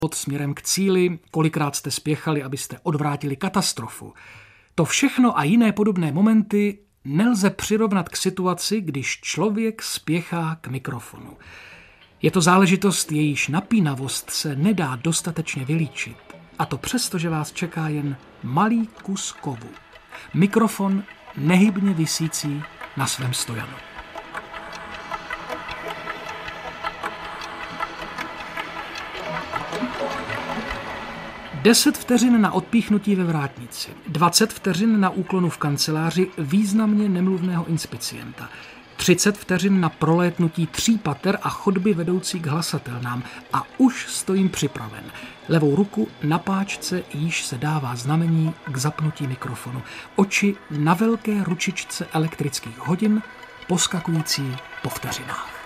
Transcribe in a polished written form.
pod směrem k cíli, kolikrát jste spěchali, abyste odvrátili katastrofu. To všechno a jiné podobné momenty nelze přirovnat k situaci, když člověk spěchá k mikrofonu. Je to záležitost, jejíž napínavost se nedá dostatečně vylíčit. A to přesto, že vás čeká jen malý kus kovu. Mikrofon nehybně visící na svém stojanu. Deset vteřin na odpíchnutí ve vrátnici, 20 vteřin na úklonu v kanceláři významně nemluvného inspicienta, 30 vteřin na prolétnutí 3 pater a chodby vedoucí k hlasatelnám a už stojím připraven. Levou ruku na páčce již se dává znamení k zapnutí mikrofonu. Oči na velké ručičce elektrických hodin poskakující po vteřinách.